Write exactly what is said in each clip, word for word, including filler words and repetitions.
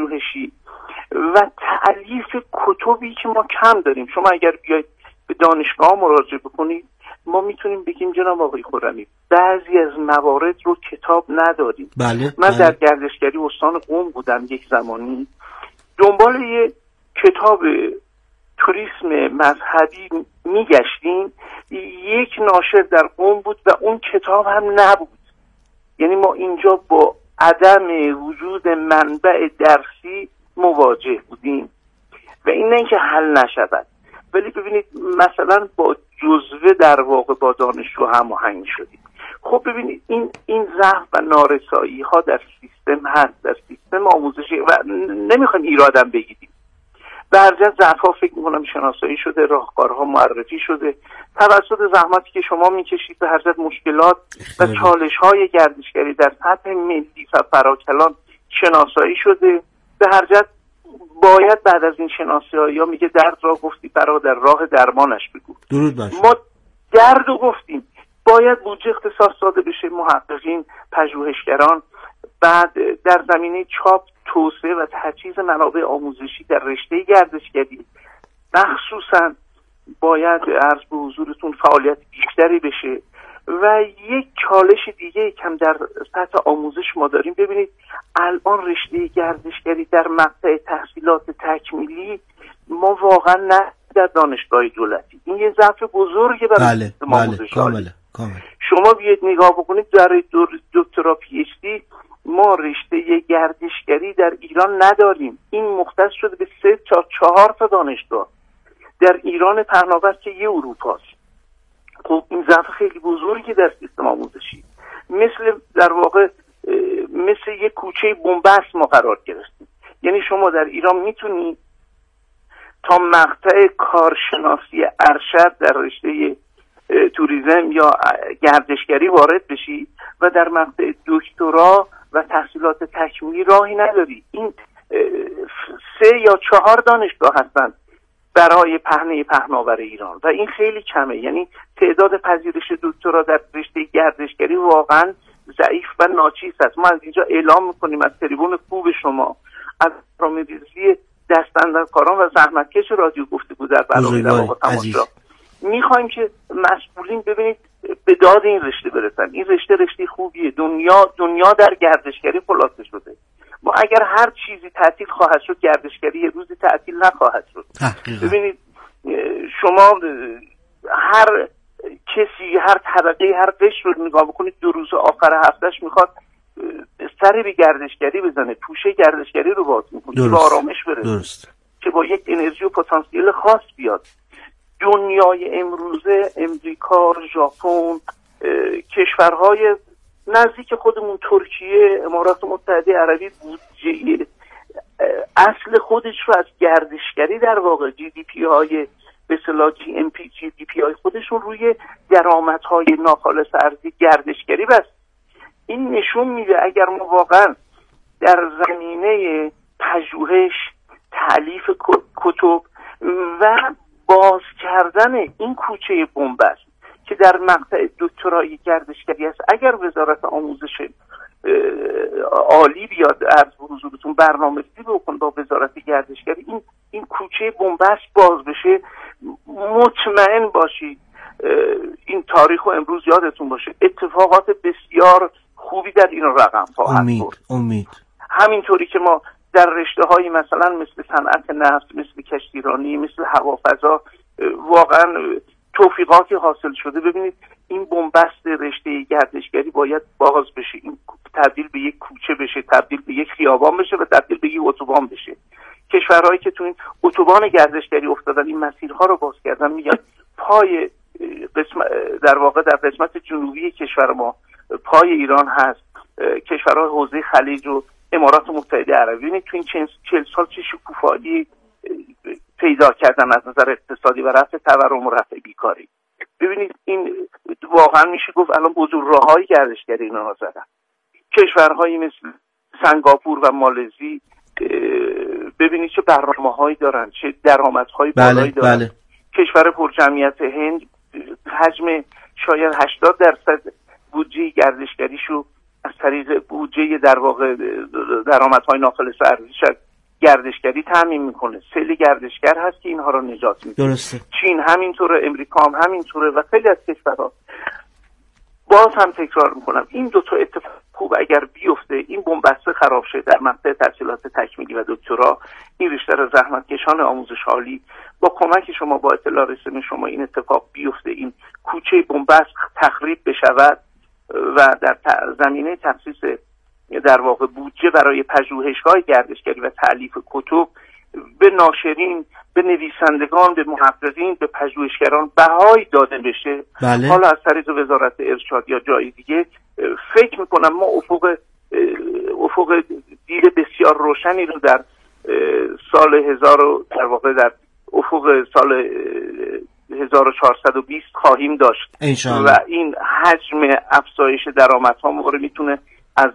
پژوهشی و تألیف کتبی که ما کم داریم. شما اگر بیاید به دانشگاه مراجعه بکنید، ما میتونیم بگیم جناب آقای خرمی بعضی از موارد رو کتاب نداریم. بله، من بله. در گردشگری استان قم بودم یک زمانی، دنبال یه کتاب توریسم مذهبی میگشتیم، یک ناشر در قم بود و اون کتاب هم نبود. یعنی ما اینجا با عدم وجود منبع درسی مواجه بودیم و این نه اینکه حل نشود، ولی ببینید مثلا با جزوه در واقع با دانشجو هماهنگ شدیم. خب ببینید این این ضعف و نارسایی ها در سیستم هست، در سیستم آموزشی و نمیخوایم ایرادم بگیریم. به هر جهت ضعف ها فکر میکنم شناسایی شده، راهکارها معرفی شده، توسط زحماتی که شما میکشید به هر جهت مشکلات و چالش های گردشگری در سطح ملی و فراکلان شناسایی شده. به هر جهت باید بعد از این شناسایی ها میگه درد را گفتی برادر راه درمانش بگو. درود باشه. ما درد رو گفتیم، باید بودجه اختصاص داده بشه، محققین، پژوهشگران، بعد در زمینه چاپ، توسعه و تجهیز منابع آموزشی در رشته گردشگری مخصوصا باید عرض به حضورتون فعالیت بیشتری بشه. و یک چالش دیگه کم در سطح آموزش ما داریم. ببینید الان رشته گردشگری در مقطع تحصیلات تکمیلی ما واقعا نه در دانشگاه دولتی، این یه ضعف بزرگه برای بله، سیستم بله، آموزشی. کاملا کاملا. شما بیاید نگاه بکنید در دکترا پی اچ دی ما رشته گردشگری در ایران نداریم. این مختص شده به سه تا چهار تا دانشگاه در ایران پهناور که یه اروپاست. خب این ضعف خیلی بزرگی در سیستم آموزشی، مثل در واقع مثل یک کوچه بنبست ما قرار گرفتیم. یعنی شما در ایران میتونی تا مقطع کارشناسی ارشد در رشته توریسم یا گردشگری وارد بشی و در مقطع دکترا و تحصیلات تکمیلی راهی نداری. این سه یا چهار دانشگاه هستند برای پهنه پهناور ایران و این خیلی کمه. یعنی تعداد پذیرش دکترا در رشته گردشگری واقعا ضعیف و ناچیز است. ما از اینجا اعلام میکنیم از تریبون خوب شما، از برنامه‌ریزی دستاندرکاران و زحمتکش رادیو گفتگو در برنامه در واقع تماشا میخوایم که مسئولین ببینید به داد این رشته برسن. این رشته رشته خوبیه، دنیا دنیا در گردشگری خلاصه شده. ما اگر هر چیزی تعطیل خواهد شد، گردشگری یه روزی تعطیل نخواهد شد. ببینید شما هر کسی، هر طبقه، هر قشر رو نگاه بکنید، دو روز آخر هفتهش میخواد سری به گردشگری بزنه، توشه گردشگری رو باز میکنه که با آرامش برسه، که با یک انرژی و پتانسیل خاص بیاد. دنیای امروزه، امریکا، ژاپن، کشورهای نزدیک خودمون، ترکیه، امارات متحده عربی، بودجه اصل خودش رو از گردشگری در واقع جی دی پی های به اصطلاح جی ام پی جی دی پی های خودشون روی درآمدهای ناخالص ارزی گردشگری بس. این نشون میده اگر ما واقعا در زمینه پژوهش، تألیف کتب و باز کردن این کوچه بنبست که در مقطع دکترای گردشگری است، اگر وزارت آموزش عالی بیاد عرض به حضورتون برنامه‌ریزی بکن با وزارت گردشگری، این این کوچه بنبست باز بشه، مطمئن باشید این تاریخ رو امروز یادتون باشه، اتفاقات بسیار خوبی در این رقم خواهد امید بود. امید همینطوری که ما در رشته‌های مثلا مثل صنعت نفت، مثل کشتیرانی، مثل هوافضا واقعا توفیقاتی حاصل شده. ببینید این بنبست رشته گردشگری باید باز بشه، این تبدیل به یک کوچه بشه، تبدیل به یک خیابان بشه و تبدیل به یک اتوبان بشه. کشورهایی که تو این اتوبان گردشگری افتادن، این مسیرها رو باز کردن، میگن پای قسمت در واقع در قسمت جنوبی کشور ما پای ایران هست، کشورهای حوزه خلیج و امارات متحده عربی. ببینید تو این چهل سال چه شکوفایی پیدا کردن از نظر اقتصادی و رفع تورم و رفع بیکاری. ببینید این واقعا میشه گفت الان بزرگراه‌های گردشگری اینا زدن. کشورهایی مثل سنگاپور و مالزی ببینید چه برنامه‌هایی دارن، چه درآمدهای بالایی بله، دارن. بله. کشور پرجمعیت هند حجم شاید هشتاد درصد بودجه گردشگریشو از طریق بودجه در واقع درآمدهای ناخالص ارزی گردشگری تامین میکنه. سیل گردشگر هست که اینها رو نجات میده. درسته. چین همینطوره، امریکا هم همینطوره و خیلی از کشورها. باز هم تکرار میکنم این دو تا اتفاق خوب اگر بیفته، این بنبسته خراب شه در مقطع تحصیلات تکمیلی و دکترا، این ریشتر زحمتکشان آموزش عالی با کمک شما، با اطلاع رسانی شما این اتفاق بیفته، این کوچه بنبست تخریب بشود و در زمینه تخصیص در واقع بودجه برای پژوهش‌های گردشگری و تألیف کتب به ناشرین، به نویسندگان، به محققین، به پژوهشگران بهایی داده بشه. بله. حالا از طریق وزارت ارشاد یا جای دیگه فکر میکنم ما افق افق دید بسیار روشنی رو در سال هزار در واقع در افق سال هزار و چهارصد و بیست خواهیم داشت انشاءالله. و این حجم افزایش درآمدها ما رو میتونه از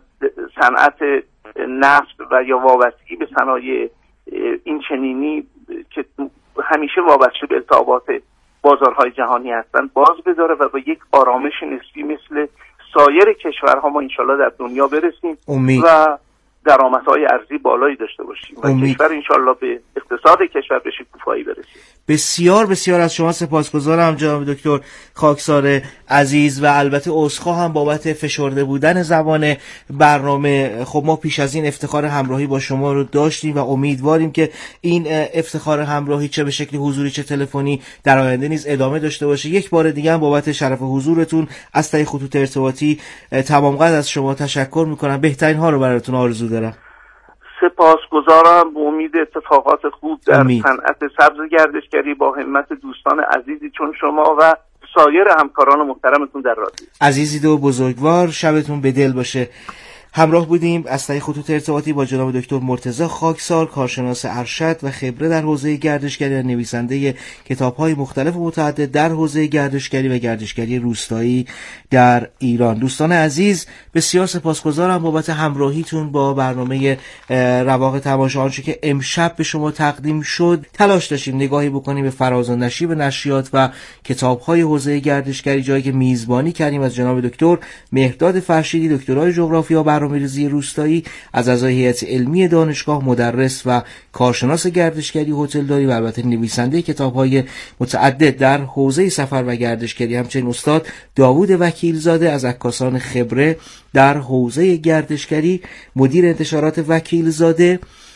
صنعت نفت و یا وابستگی به صنایع این چنینی که همیشه وابسته به التهابات بازارهای جهانی هستند باز بداره و با یک آرامش نسبی مثل سایر کشورها ما انشالله در دنیا برسیم امید. و درآمدهای ارزی بالایی داشته باشیم و امید. کشور انشالله به اقتصاد کشور به شکوفایی برسیم. بسیار بسیار از شما سپاسگزارم جناب دکتر خاکسار عزیز و البته عذرخواهم بابت فشرده بودن زبان برنامه. خب ما پیش از این افتخار همراهی با شما رو داشتیم و امیدواریم که این افتخار همراهی چه به شکل حضوری چه تلفنی در آینده نیز ادامه داشته باشه. یک بار دیگه هم بابت شرف حضورتون از طریق خطوط ارتباطی تمام قد از شما تشکر میکنم. بهترین ها رو براتون آرزو دارم. سپاسگزارم. به امید اتفاقات خوب در صنعت سبز گردشگری با همت دوستان عزیزی چون شما و سایر همکاران محترمتون در رادیو. عزیزید و بزرگوار، شبتون به دل باشه. همراه بودیم از طریق خطوط ارتباطی با جناب دکتر مرتضی خاکسار، کارشناس ارشد و خبره در حوزه گردشگری و نویسنده کتاب‌های مختلف و متعدد در حوزه گردشگری و گردشگری روستایی در ایران. دوستان عزیز، بسیار سپاسگزارم بابت همراهیتون با برنامه رواق تماشا. آنچه که امشب به شما تقدیم شد، تلاش داشتیم نگاهی بکنیم به فراز و نشیب نشریات و کتاب‌های حوزه گردشگری، جایی که میزبانی کردیم از جناب دکتر مهرداد فرشیدی، دکترای جغرافیا برنامه‌ریزی روستایی، از اعضای هیئت علمی دانشگاه، مدرس و کارشناس گردشگری هتلداری و البته نویسنده کتاب‌های متعدد در حوزه سفر و گردشگری. همچنین استاد داوود وکیلزاده از عکاسان خبره در حوزه گردشگری، مدیر انتشارات وکیلزاده،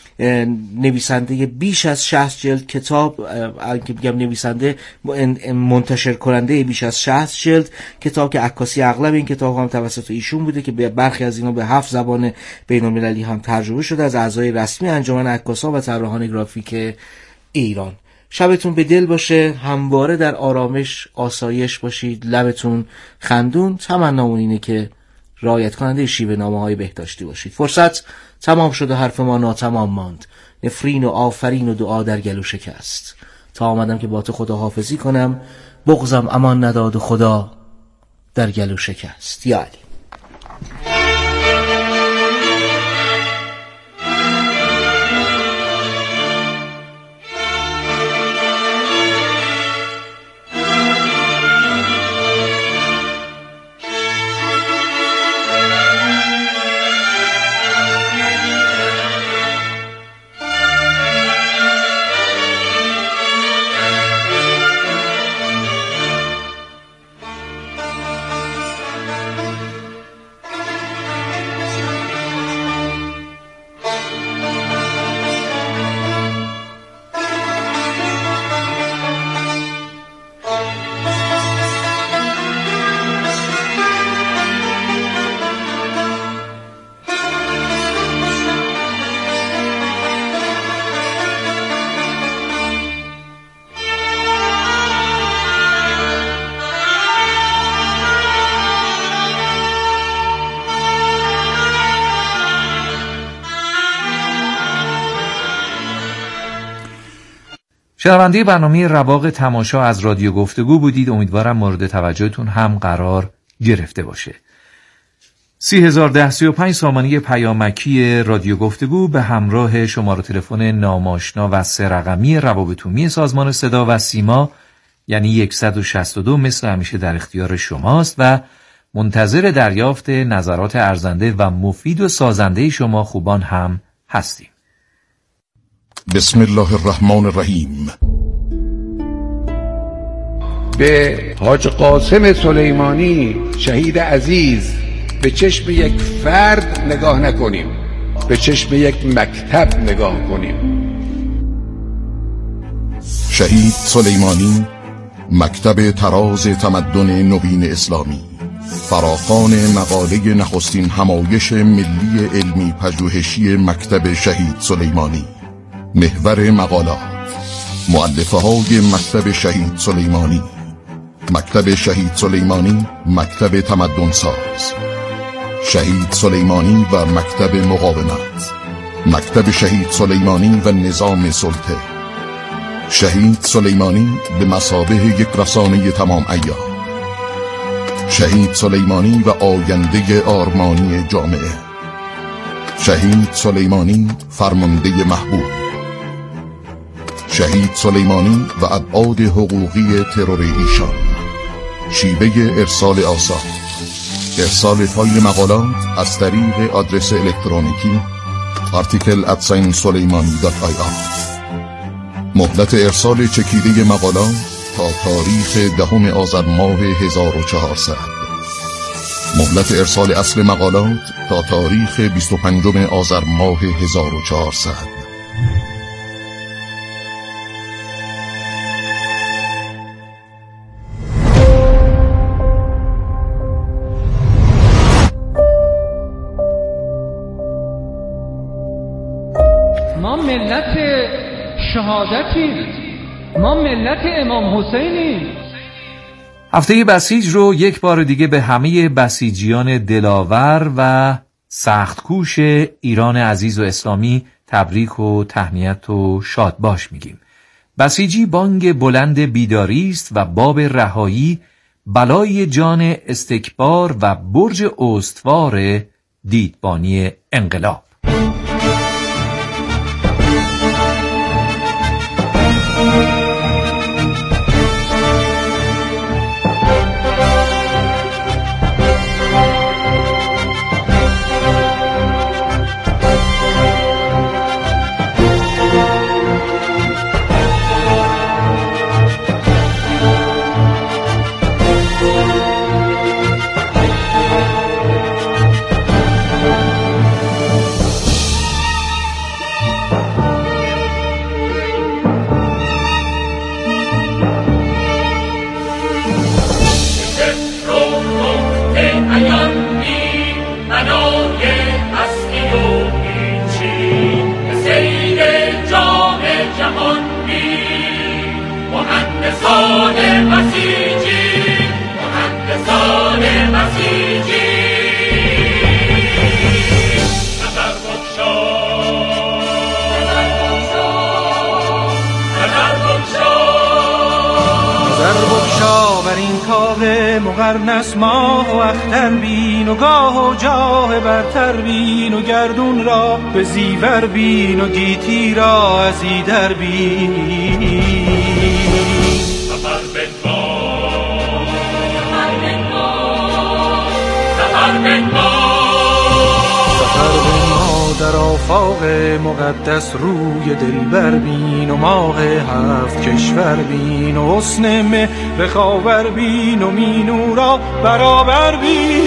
نویسنده بیش از شصت جلد کتاب، اگه بگم نویسنده منتشر کننده بیش از شصت جلد کتاب که عکاسی اغلب این کتاب هم توسط ایشون بوده که برخی از اینا به هفت زبان بین‌المللی هم ترجمه شده، از اعضای رسمی انجمن عکاسان و طراحان گرافیک ایران. شبتون به دل باشه، همواره در آرامش آسایش باشید، لبتون خندون. تمنامون اینه که رعایت کننده شیوه نامه‌های بهداشتی باشید. فرصت تمام شد و حرف ما ناتمام ماند. نفرین و آفرین و دعا در گلو شکست. تا آمدم که با تو خداحافظی کنم، بغضم امان نداد و خدا در گلو شکست. یا علی. شنونده برنامه رواق تماشا از رادیو گفتگو بودید. امیدوارم مورد توجهتون هم قرار گرفته باشه. سی هزار ده سی و پنج سامانه پیامکی رادیو گفتگو به همراه شماره تلفن ناماشنا و سه رقمی روابط عمومی سازمان صدا و سیما یعنی صد و شصت و دو مثل همیشه در اختیار شماست و منتظر دریافت نظرات ارزنده و مفید و سازنده شما خوبان هم هستیم. بسم الله الرحمن الرحیم. به حاج قاسم سلیمانی شهید عزیز به چشم یک فرد نگاه نکنیم، به چشم یک مکتب نگاه کنیم. شهید سلیمانی مکتب تراز تمدن نوین اسلامی، فراخوان مقاله نخستین همایش ملی علمی پژوهشی مکتب شهید سلیمانی، محور مقالات، مؤلفه های مکتب شهید سلیمانی، مکتب شهید سلیمانی مکتب تمدن ساز، شهید سلیمانی و مکتب مقاومت، مکتب شهید سلیمانی و نظام سلطه، شهید سلیمانی به مثابه یک رسانه تمام عیار، شهید سلیمانی و آینده آرمانی جامعه، شهید سلیمانی فرمانده محبوب، شهید سلیمانی و ابعاد حقوقی ترور ایشان، شیوه ارسال آثار، ارسال فایل مقالات از طریق آدرس الکترونیکی article at suleimani dot i r. مهلت ارسال چکیده مقالات تا تاریخ دهم آذر ماه هزار و چهارصد. مهلت ارسال اصل مقالات تا تاریخ بیست و پنجم آذر ماه هزار و چهارصد. ما ملت شهادتی، ما ملت امام حسینی. هفته بسیج رو یک بار دیگه به همه بسیجیان دلاور و سختکوش ایران عزیز و اسلامی تبریک و تهنیت و شاد باش میگیم. بسیجی بانگ بلند بیداری است و باب رهایی، بلای جان استکبار و برج استوار دیدبانی انقلاب. مقرنس ماه و اختر بین و گاه و جاه برتر بین و گردون را به زیور بین و گیتی را از ایدر بین. سفر بنما سفر بنما سفر بنما سفر بنما در آفاق مقدس روی دلبر بین و ماه هفت کشور بین و حسن مهر خاور بین و مینو را برابر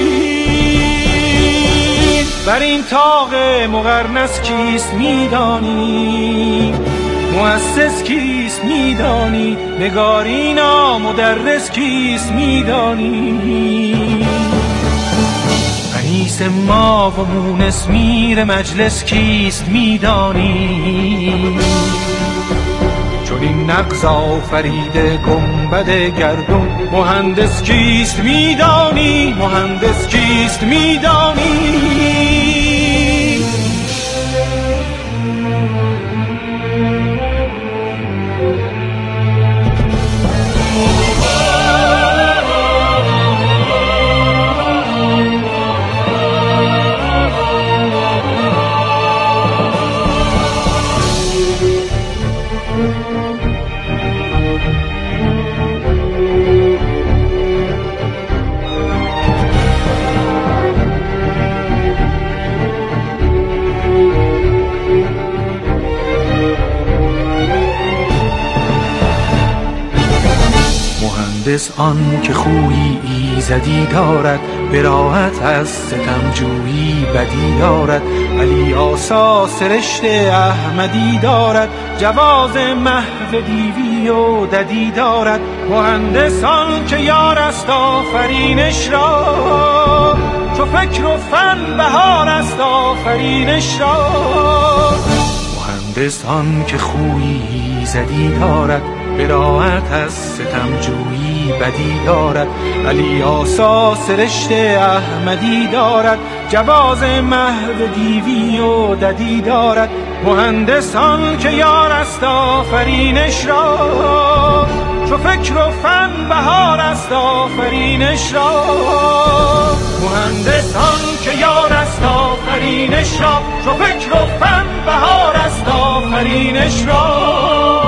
بین. بر این طاق مقرنس کیست میدانی، مؤسس کیست میدانی، نگارینا مدرس کیست میدانی. انیس ما و مونس میر مجلس کیست میدانی. چون این نغز آفریده گنبد گردون مهندس کیست میدانی، مهندس کیست میدانی. مهندس آن که خویی ایزدی دارد، براحت از ستمجویی بدی دارد. علی آسا سرشت احمدی دارد، جواز محو دیوی و ددی دارد. مهندس آن که یار است آفرینش را، چو فکر و فن بهار است آفرینش را. مهندس آن که خویی ایزدی دارد، براحت از ستمجویی بدی دارد. علی آسا سرشت احمدی دارد، جواز محو دیوی و ددی دارد. مهندس آن که یار است آفرینش را، چو فکر و فن بهار است آفرینش را. مهندس آن که یار است آفرینش را، چو فکر و فن بهار است آفرینش را.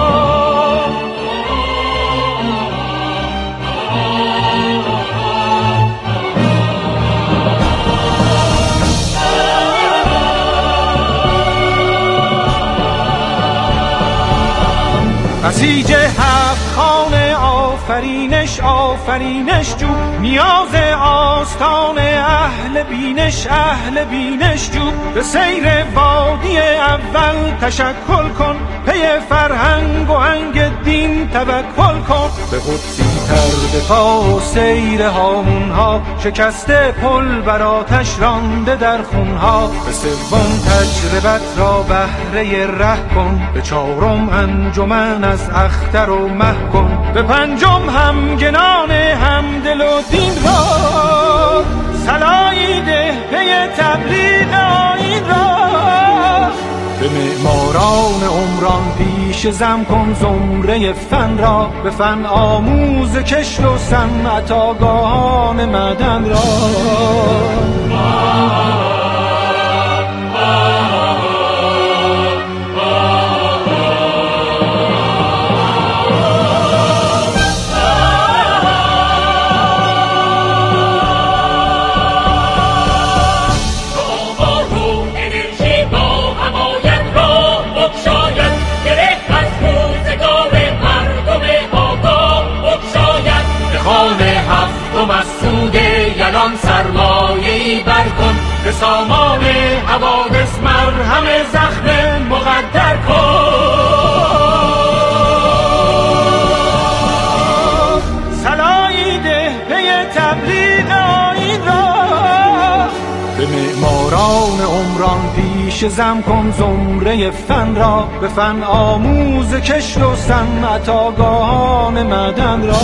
بسیج هفت خانه آفرینش آفرینش جو، نیاز آستان اهل بینش اهل بینش جو. به سیر وادی اول تشکل کن، پی فرهنگ و هنگ دین توکل کن. به قدسی تر به پا و سیر هامونها، شکسته پل بر آتش رانده در خونها. به سوم تجربت را بهره ره کن، به چهارم انجمن از اختر و مه کن. به پنجم همگنان همدل و دین را، صلایی ده پی تبلیغ آیین را. به معماران عمران پیش زم کن زمره فن را، به فن آموز کشت و صنعت آگاهان مدن را. سرمایه‌ای برکن، به سامان حوادث مرهم زخم مقدر کن. صلایی ده پی تبلیغ آیین را، به معماران عمران پیش زم کن زمره فن را. به فن آموز کشت و صنعت آگاهان مدن را.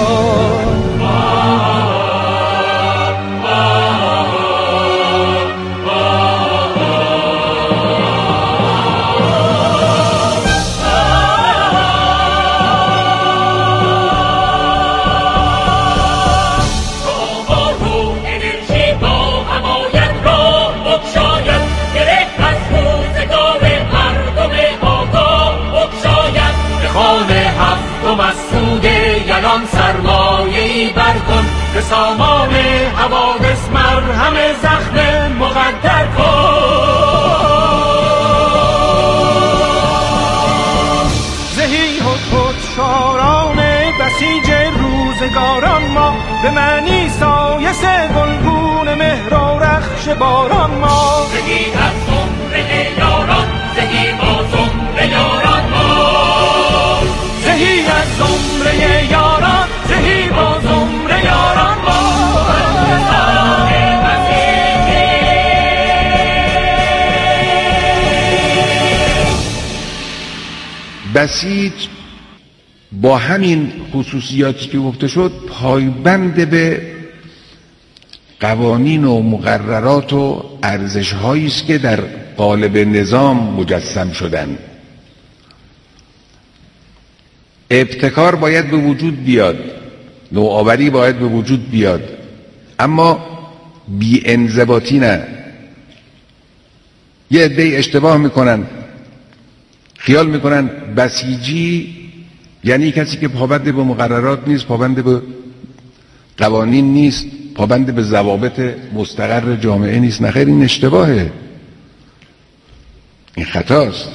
سرمایه‌ای برکن، به سامان حوادث مرهم زخم مقدر کن. زهی هدهد شاران بسیج روزگاران ما، به معنی سایه گلگون مهر و رخش باران ما. زهی از زمره یاران، زهی با زمره یاران ما. زهی از زمره یاران، زهی با زمره یاران ما. بسیج با همین خصوصیاتی که گفته شد پایبند به قوانین و مقررات و ارزش‌هایی است که در قالب نظام مجسم شدن. ابتکار باید به وجود بیاد، نوآوری باید به وجود بیاد، اما بی انضباطی نه. یه عده‌ای اشتباه میکنن، خیال میکنن بسیجی یعنی کسی که پابند به مقررات نیست، پابند به قوانین نیست، پابند به ضوابط مستقر جامعه نیست. نخیر، این اشتباهه، این خطاست.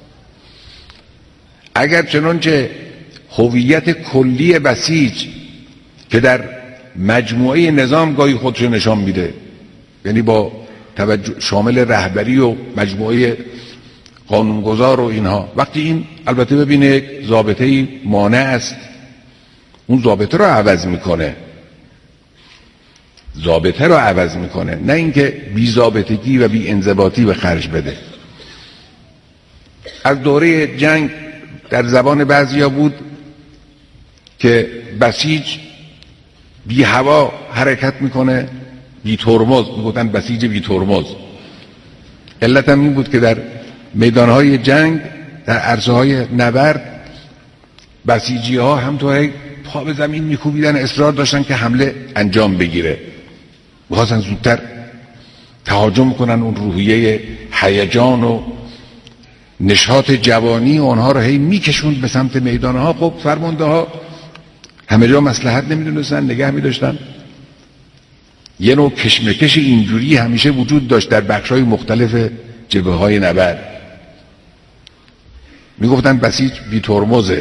اگر چنانچه هویت کلی بسیج که در مجموعه نظام گاهی خودش نشان میده، یعنی با توجه شامل رهبری و مجموعه قانونگذار و اینها. وقتی این البته ببینه یک ضابطه‌ای مانع است، اون ضابطه رو عوض میکنه، ضابطه رو عوض میکنه، نه اینکه بی ضابطگی و بی انضباطی به خرج بده. از دوره جنگ در زبان بعضیا بود که بسیج بی هوا حرکت میکنه، بی ترمز، میگفتن بسیج بی ترمز. علت هم این بود که در میدانهای جنگ، در عرصه‌های نبرد، بسیجی ها همطوری پا به زمین میکوبیدن، اصرار داشتن که حمله انجام بگیره، می‌خواستن زودتر تهاجم کنن. اون روحیه هیجان و نشاط جوانی اونها رو هی میکشوند به سمت میدانها. خب فرمانده ها همه جا مصلحت نمیدونستن، نگه میداشتن. یه نوع کشمکش اینجوری همیشه وجود داشت در بخش‌های مختلف جبهه‌های نبرد. میگفتن بسیج بی ترمزه.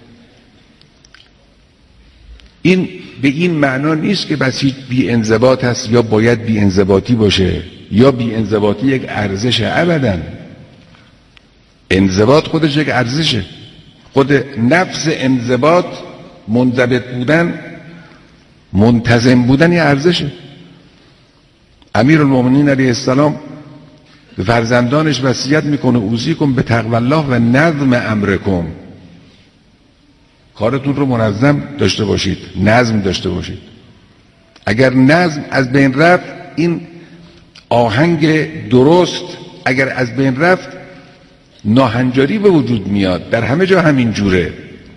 این به این معنا نیست که بسیج بی انضباط است یا باید بی انضباطی باشه، یا بی انضباطی یک ارزشه. ابداً انضباط خودش یک ارزشه. خود نفس انضباط، منضبط بودن، منتظم بودن یه ارزشه. امیرالمومنین علیه السلام به فرزندانش وصیت میکنه اوصیکم به تقوی الله و نظم امرکم. کارتون رو منظم داشته باشید، نظم داشته باشید. اگر نظم از بین رفت، این آهنگ درست اگر از بین رفت، ناهنجاری به وجود میاد. در همه جا همین جوره.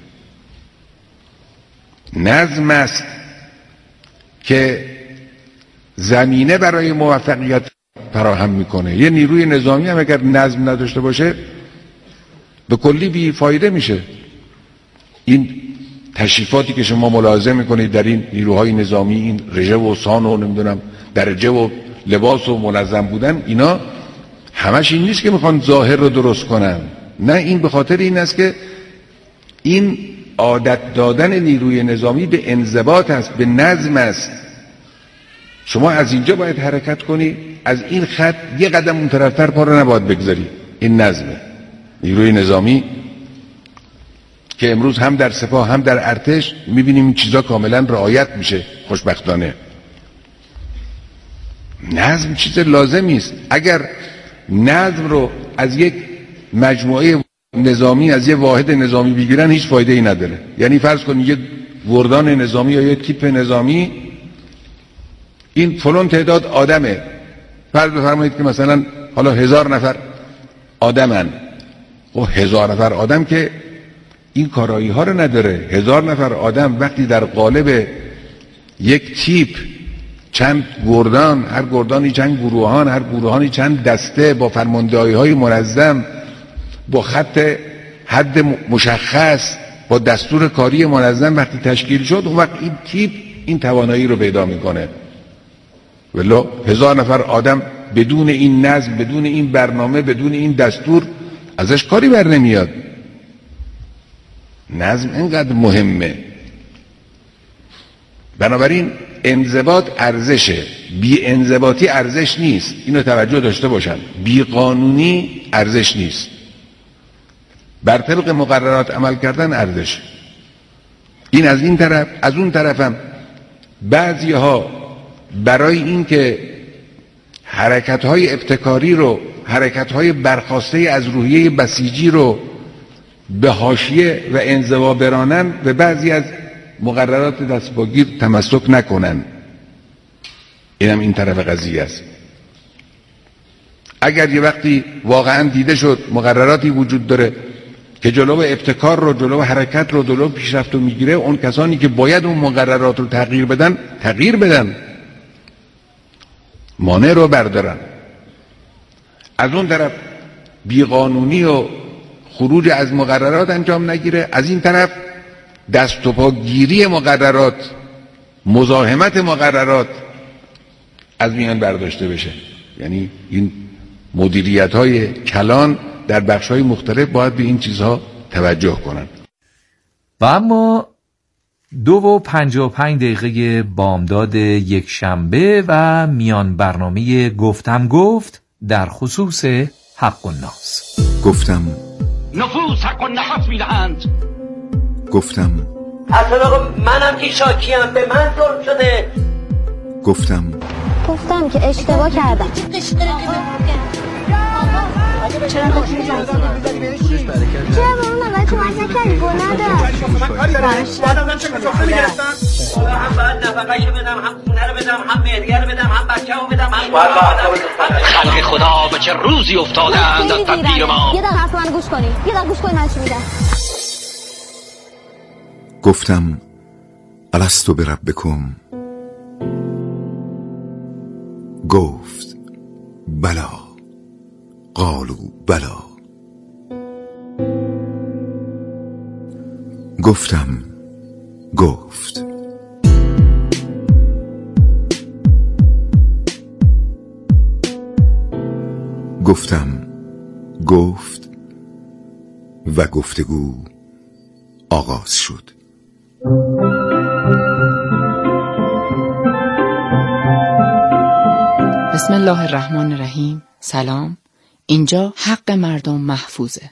نظم است که زمینه برای موفقیت فراهم میکنه. یه نیروی نظامی هم اگر نظم نداشته باشه به کلی بی فایده میشه. این تشریفاتی که شما ملاحظه میکنید در این نیروهای نظامی، این رژه و سان و نمیدونم درجه و لباس و منظم بودن، اینا همش این نیست که میخوان ظاهر رو درست کنن. نه، این به خاطر این است که این عادت دادن نیروی نظامی به انضباط است، به نظم است. شما از اینجا باید حرکت کنی، از این خط یه قدم اون طرفتر پا رو نباید بگذاری. این نظمه. نیروی نظامی که امروز هم در سپاه هم در ارتش میبینیم این چیزا کاملا رعایت میشه خوشبختانه. نظم چیز لازمی است. اگر نظم رو از یک مجموعه نظامی، از یک واحد نظامی بگیرن، هیچ فایده ای نداره. یعنی فرض کنید یک گردان نظامی یا یک تیپ نظامی، این فلان تعداد آدمه، فرض بفرمایید که مثلا حالا هزار نفر آدمن. و هزار نفر آدم که این کارایی ها رو نداره. هزار نفر آدم وقتی در قالب یک تیپ چند گردان، هر گردانی چند گروهان، هر گروهانی چند دسته، با فرماندهی های منظم، با خط حد مشخص، با دستور کاری منظم وقتی تشکیل شد، اون وقت این تیپ این توانایی رو پیدا میکنه. ولی هزار نفر آدم بدون این نظم، بدون این برنامه، بدون این دستور، ازش کاری بر نمیاد. نظم اینقدر مهمه. بنابراین انضباط ارزشه، بی انضباطی ارزش نیست. اینو توجه داشته باشن. بی قانونی ارزش نیست. بر طبق مقررات عمل کردن ارزش. این از این طرف. از اون طرفم بعضی ها برای اینکه حرکت‌های ابتکاری رو، حرکت‌های برخواسته از روحیه بسیجی رو به حاشیه و انزوا برانن، به بعضی از مقررات دستگیر تمسک نکنن. اینم این طرف قضیه است. اگر یه وقتی واقعا دیده شد مقرراتی وجود داره که جلو ابتکار رو، جلو حرکت رو، جلو پیشرفت رو میگیره، اون کسانی که باید اون مقررات رو تغییر بدن تغییر بدن، مانع رو بردارن. از اون طرف بیقانونی و خروج از مقررات انجام نگیره. از این طرف دست و پا گیری مقررات، مزاحمت مقررات از میان برداشته بشه. یعنی این مدیریت های کلان در بخش های مختلف باید به این چیزها توجه کنن. و اما دو و پنجاه و پنج دقیقه بامداد یک شنبه و میان برنامه گفتم گفت در خصوص حق الناس. گفتم نفوس حق النفس میدهند. گفتم اصلا آقا منم که شاکیم، به من ظلم شده. گفتم گفتم که اشتباه کردم. چرا بکنی جانسون؟ چرا به اون آقای کمک نکردی؟ گناه داشت. هم باید نفقهشو بدم، هم خونه رو بدم، هم مهریه رو بدم، هم بچه رو بدم، هم خلق خدا به چه روزی افتادند از تدبیر ما. یه دقیقه حرف من گوش کنی، یه دقیقه گوش کنی من چی میگم. گفتم الستو بربکم. گفت بلا. قالوا بلا. گفتم گفت. گفتم گفت و گفتگو آغاز شد. بسم الله الرحمن الرحیم. سلام. اینجا حق مردم محفوظه.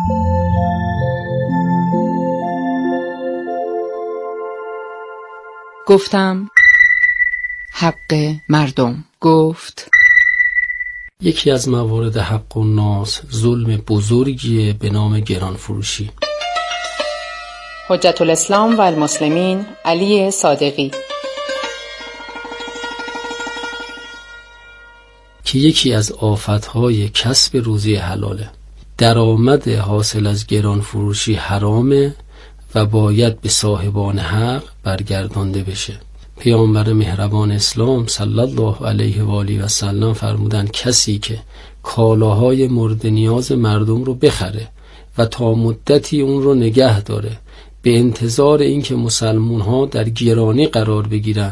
گفتم حق مردم. گفت یکی از موارد حق الناس ظلم بزرگیه به نام گران فروشی. حجت الاسلام و المسلمین علی صادقی. که یکی از آفتهای کسب روزی حلاله. درآمد حاصل از گران فروشی حرامه و باید به صاحبان حق برگردانده بشه. پیامبر مهربان اسلام صلی الله علیه و آله و سلم فرمودن کسی که کالاهای مورد نیاز مردم رو بخره و تا مدتی اون رو نگه داره به انتظار اینکه مسلمون ها در گرانی قرار بگیرن،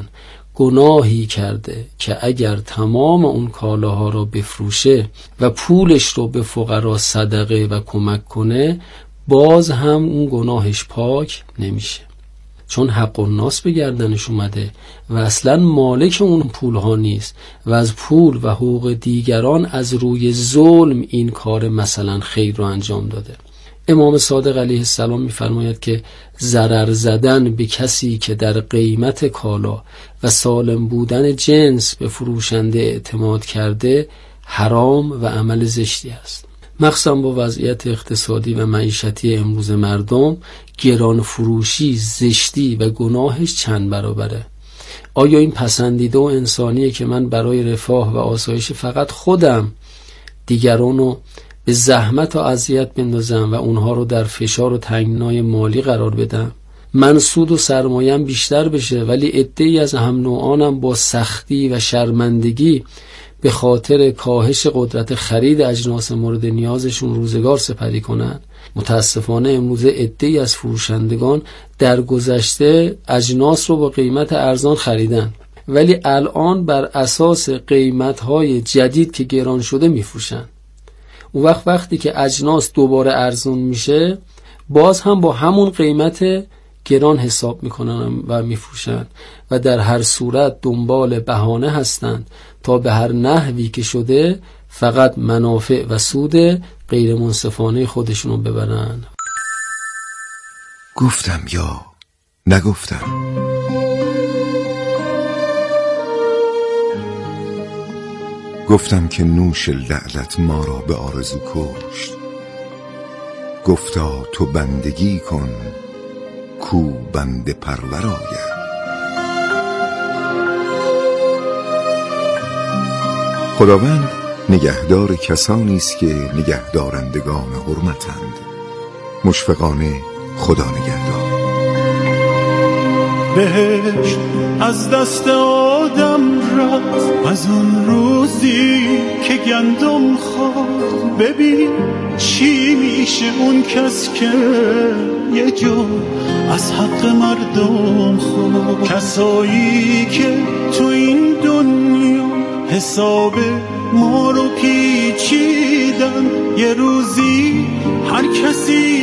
گناهی کرده که اگر تمام اون کالاها رو بفروشه و پولش رو به فقرا صدقه و کمک کنه، باز هم اون گناهش پاک نمیشه، چون حق الناس به گردنش اومده و اصلا مالک اون پولها نیست و از پول و حقوق دیگران از روی ظلم این کار مثلا خیر رو انجام داده. امام صادق علیه السلام می‌فرماید که ضرر زدن به کسی که در قیمت کالا و سالم بودن جنس به فروشنده اعتماد کرده حرام و عمل زشتی است. مخصوصا با وضعیت اقتصادی و معیشتی امروز مردم، گران فروشی زشتی و گناهش چند برابره. آیا این پسندیده و انسانیه که من برای رفاه و آسایش فقط خودم دیگرانو به زحمت و اذیت بندازم و اونها رو در فشار و تنگنای مالی قرار بدم؟ من سود و سرمایه‌ام بیشتر بشه ولی عده‌ای از هم نوعانم با سختی و شرمندگی به خاطر کاهش قدرت خرید اجناس مورد نیازشون روزگار سپری کنن. متاسفانه امروزه عده‌ای از فروشندگان در گذشته اجناس رو با قیمت ارزان خریدن ولی الان بر اساس قیمت‌های جدید که گران شده میفروشن. اون وقت وقتی که اجناس دوباره ارزون میشه باز هم با همون قیمت گران حساب میکنن و میفروشن و در هر صورت دنبال بهانه هستند تا به هر نحوی که شده فقط منافع و سود غیر منصفانه خودشونو ببرن. گفتم یا نگفتم. گفتم که نوش لعلت ما را به آرزو کشت. گفتا تو بندگی کن کو بنده پرور آید. خداوند نگهدار کسانی است که نگهدارندگان حرمتند. مشفقانه خدا نگهدار. بهشت از دست آدم رفت از اون روزی که گندم خورد. ببین چی میشه اون کس که یه جو از حق مردم خورد. کسایی که تو این دنیا حساب ما رو پیچیدن، یه روزی هر کسی